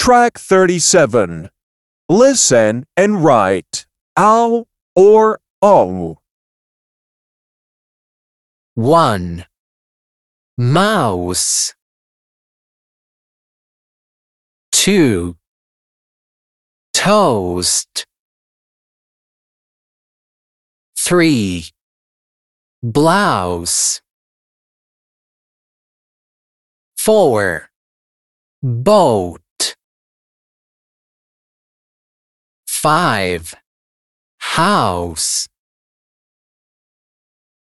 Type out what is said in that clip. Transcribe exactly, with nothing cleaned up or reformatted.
Track thirty-seven. Listen and write ow or oh. one. Mouse. two. Toast. three. Blouse. four. Boat. five. House.